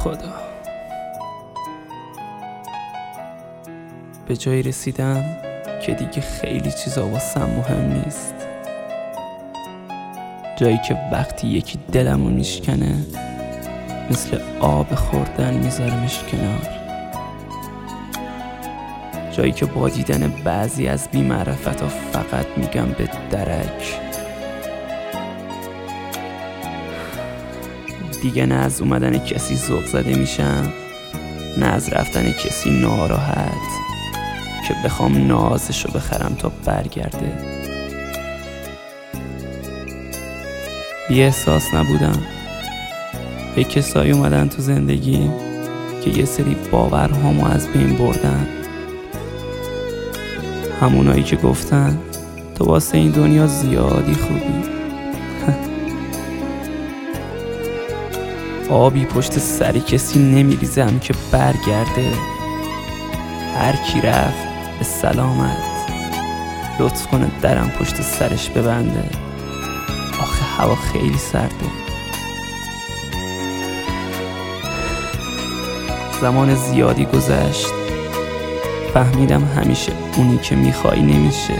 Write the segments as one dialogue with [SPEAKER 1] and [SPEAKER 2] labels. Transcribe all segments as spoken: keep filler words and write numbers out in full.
[SPEAKER 1] خدا، به جایی رسیدم که دیگه خیلی چیزا واسم مهم نیست. جایی که وقتی یکی دلمو میشکنه مثل آب خوردن میذارمش کنار. جایی که با دیدن بعضی از بی‌معرفتا فقط میگم به درک. دیگه نه از اومدن کسی ذوق زده میشم، نه از رفتن کسی ناراحت که بخوام نازشو بخرم تا برگرده. بی احساس نبودم. به کسایی اومدن تو زندگی که یه سری باورهامو از بین بردن، همونایی که گفتن تو واسه این دنیا زیادی خوبی. آبی پشت سری کسی نمیریزم که برگرده. هر کی رفت به سلامت، لطف کنه درم پشت سرش ببنده. آخه هوا خیلی سرده. زمان زیادی گذشت، فهمیدم همیشه اونی که میخوای نمیشه.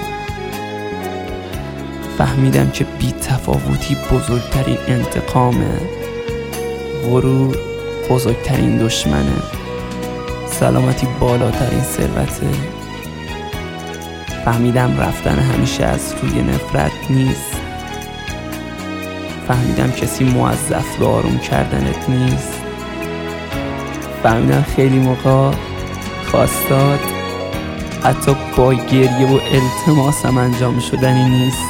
[SPEAKER 1] فهمیدم که بی تفاوتی بزرگترین انتقامه، غرور بزرگترین دشمنه، سلامتی بالاترین ثروته. فهمیدم رفتن همیشه از روی نفرت نیست. فهمیدم کسی موظف به آروم کردنت نیست. فهمیدم خیلی موقع خواستات حتی با گریه و التماسم انجام شدنی نیست.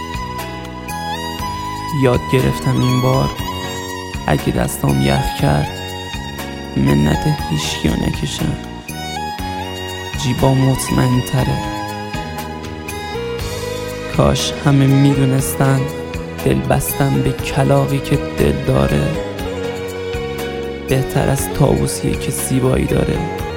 [SPEAKER 1] یاد گرفتم این بار اگه دستام یخ کرد منت هیچکیو نکشم. جیبا مطمئن تره. کاش همه میدونستن دل بستن به کلاغی که دل داره بهتر از طاووسیه که زیبایی داره.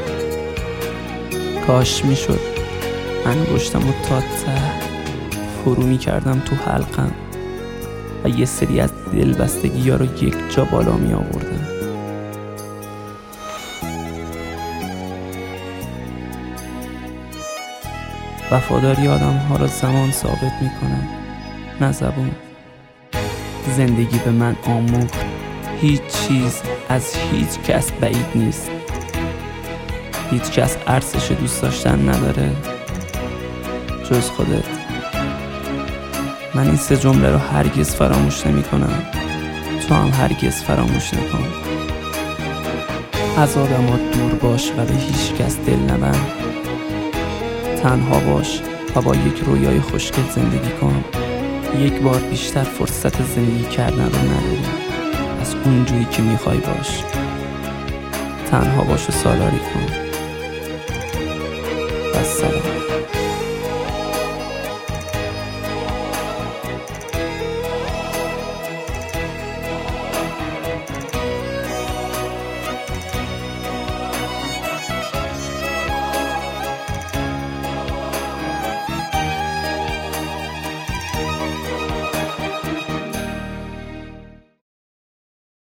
[SPEAKER 1] کاش میشد انگشتم و تا ته فرو میکردم تو حلقم و یه سری از دلبستگی ها رو یک جا بالا می آوردم. وفاداری آدم ها رو زمان ثابت میکنه، نه زبون. زندگی به من آموخت هیچ چیز از هیچ کس بعید نیست. هیچ کس ارزش دوست داشتن نداره جز خودت. من این سه جمله رو هرگز فراموش نمی کنم. تو هم هرگز فراموش نکن. از آدم‌ها دور باش و به هیچ کس دل نبند. تنها باش و با یک رویای خوشگل زندگی کن. یک بار بیشتر فرصت زندگی کردن رو نداری. از اونجوری که میخوای باش. تنها باش و سالاری کن.